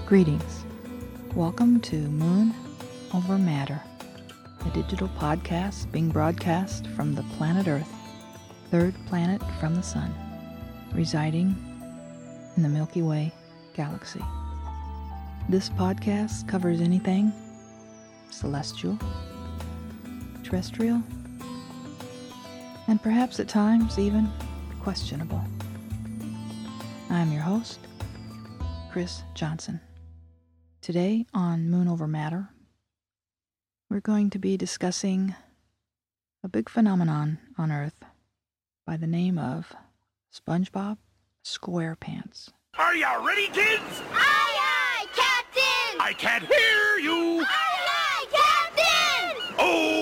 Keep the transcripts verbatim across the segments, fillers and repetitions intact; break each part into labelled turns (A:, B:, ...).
A: Greetings. Welcome to Moon Over Matter, a digital podcast being broadcast from the planet Earth, third planet from the Sun, residing in the Milky Way galaxy. This podcast covers anything celestial, terrestrial, and perhaps at times even questionable. I'm your host, Chris Johnson. Today on Moon Over Matter, we're going to be discussing a big phenomenon on Earth by the name of SpongeBob SquarePants.
B: Are you ready, kids?
C: Aye, aye, Captain!
B: I can't hear you!
C: Aye, aye, Captain!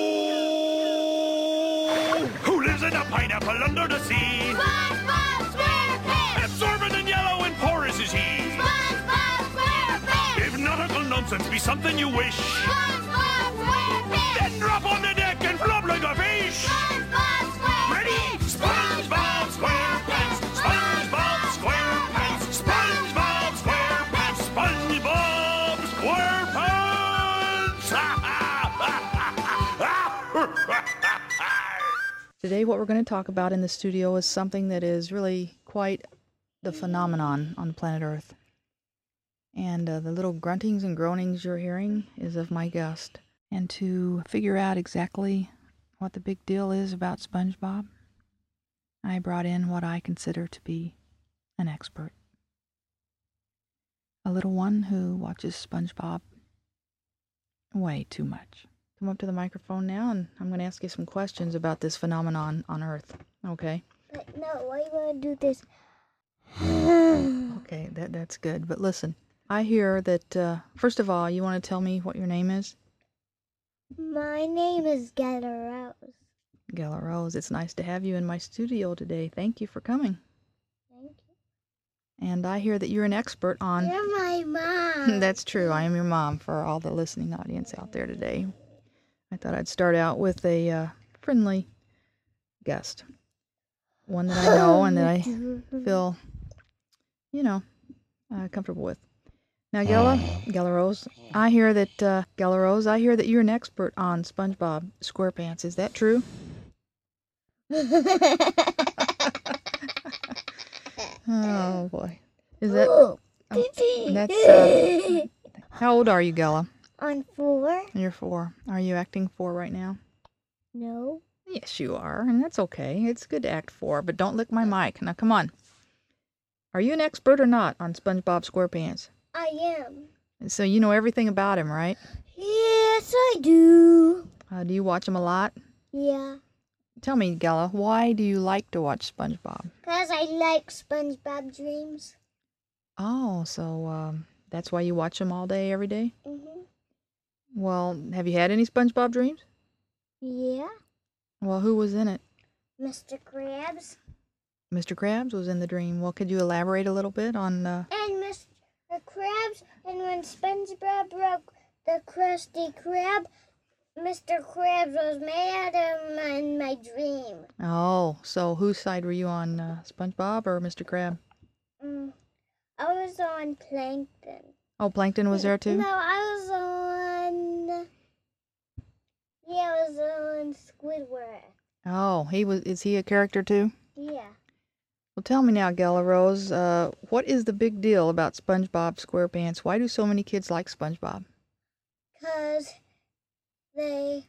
B: Oh! Who lives in a pineapple under the sea?
C: SpongeBob SquarePants!
B: Absorbent and yellow and porous is he.
C: SpongeBob SquarePants!
B: If nautical nonsense be something you wish,
C: SpongeBob SquarePants!
B: then drop on the deck and flop like a fish!
C: SpongeBob SquarePants!
B: Ready? SpongeBob SquarePants! SpongeBob SquarePants! SpongeBob SquarePants! SpongeBob SquarePants!
A: Today what we're going to talk about in the studio is something that is really quite the phenomenon on planet Earth. And uh, the little gruntings and groanings you're hearing is of my guest. And to figure out exactly what the big deal is about SpongeBob, I brought in what I consider to be an expert. A little one who watches SpongeBob way too much. Come up to the microphone now, and I'm going to ask you some questions about this phenomenon on Earth. Okay?
C: But no, why you want to do this?
A: Okay, that that's good. But listen, I hear that, uh, first of all, you want to tell me what your name is?
C: My name is Gala Rose.
A: Gala Rose. It's nice to have you in my studio today. Thank you for coming.
C: Thank you.
A: And I hear that you're an expert on...
C: You're my mom.
A: That's true. I am your mom for all the listening audience out there today. I thought I'd start out with a uh, friendly guest. One that I know and that I feel, you know, uh, comfortable with. Now, Gala, Gala Rose, I hear that, uh, Gala Rose, I hear that you're an expert on SpongeBob SquarePants. Is that true? Oh, boy. Is that...
C: Oh,
A: um, that's, uh, how old are you, Gala?
C: On four?
A: You're four. Are you acting four right now?
C: No.
A: Yes, you are, and that's okay. It's good to act four, but don't lick my mic. Now, come on. Are you an expert or not on SpongeBob SquarePants?
C: I am.
A: So you know everything about him, right?
C: Yes, I do.
A: Uh, do you watch him a lot?
C: Yeah.
A: Tell me, Gala, why do you like to watch SpongeBob?
C: Because I like SpongeBob dreams.
A: Oh, so um, that's why you watch him all day, every day?
C: Mm-hmm.
A: Well, have you had any SpongeBob dreams?
C: Yeah.
A: Well, who was in it?
C: Mister Krabs.
A: Mister Krabs was in the dream. Well, could you elaborate a little bit on... Uh...
C: And Mister Krabs, and when SpongeBob broke the Krusty Krab, Mister Krabs was mad at him in my dream.
A: Oh, so whose side were you on, uh, SpongeBob or Mister Krab?
C: Mm, I was on Plankton.
A: Oh, Plankton was there too?
C: No, I was on... Yeah, I was on Squidward.
A: Oh, he was. Is he a character too?
C: Yeah.
A: Well, tell me now, Gala Rose, uh, what is the big deal about SpongeBob SquarePants? Why do so many kids like SpongeBob?
C: Because they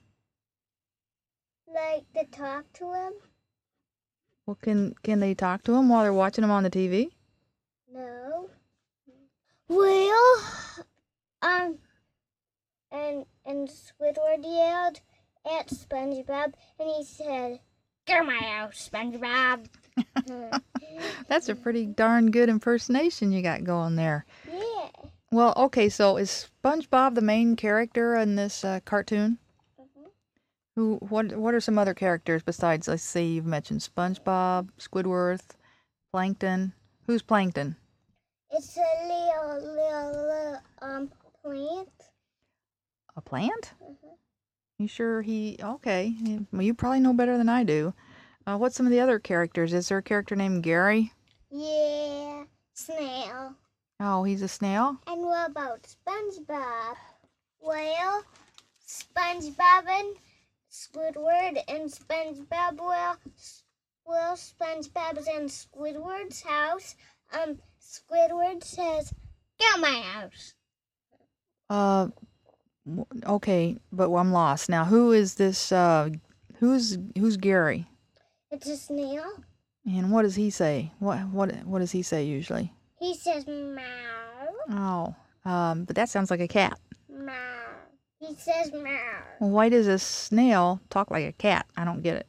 C: like to talk to him.
A: Well, can can they talk to him while they're watching him on the T V?
C: No. Well, um, and and Squidward yelled at SpongeBob, and he said, "Get my house, SpongeBob."
A: That's a pretty darn good impersonation you got going there.
C: Yeah.
A: Well, okay, so is SpongeBob the main character in this uh, cartoon?
C: Mm-hmm.
A: Who? What? What are some other characters besides? Let's see, you've mentioned SpongeBob, Squidward, Plankton. Who's Plankton?
C: It's a little, little, little um plant.
A: A plant?
C: Mm-hmm.
A: You sure he... Okay. Well, you probably know better than I do. Uh, what's some of the other characters? Is there a character named Gary?
C: Yeah, snail.
A: Oh, he's a snail?
C: And what about SpongeBob? Well, SpongeBob and Squidward and SpongeBob, well, well, SpongeBob's in Squidward's house. Um, Squidward says, "Get out my house."
A: Uh, w- okay, but I'm lost. Now, who is this, uh, who's, who's Gary?
C: It's a snail.
A: And what does he say? What, what, what does he say usually?
C: He says, "Meow,
A: Oh, um, but that sounds like a cat.
C: meow." He says, "Meow."
A: Well, why does a snail talk like a cat? I don't get it.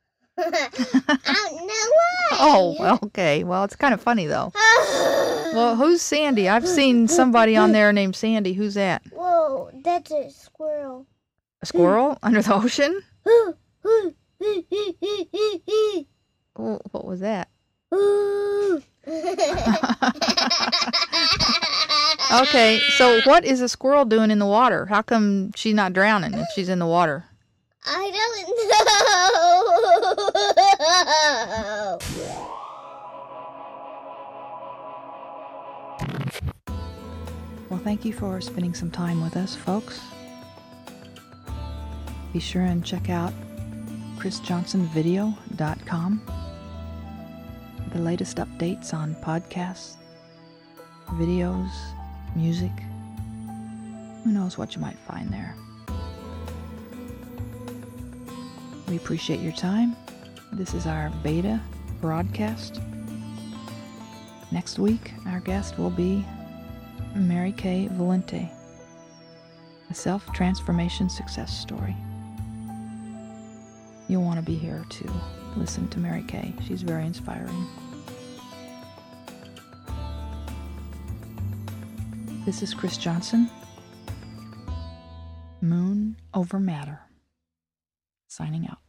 C: I don't know why.
A: Oh, well, okay. Well, it's kind of funny, though. Well, who's Sandy? I've seen somebody on there named Sandy. Who's that?
C: Whoa, that's a squirrel.
A: A squirrel under the ocean? Oh, what was that? Okay, so what is a squirrel doing in the water? How come she's not drowning if she's in the water?
C: I don't know.
A: Well, thank you for spending some time with us, folks. Be sure and check out chris johnson video dot com. The latest updates on podcasts, videos, music. Who knows what you might find there. We appreciate your time. This is our beta broadcast. Next week, our guest will be Mary Kay Valente, a self-transformation success story. You'll want to be here to listen to Mary Kay. She's very inspiring. This is Chris Johnson, Moon Over Matter, signing out.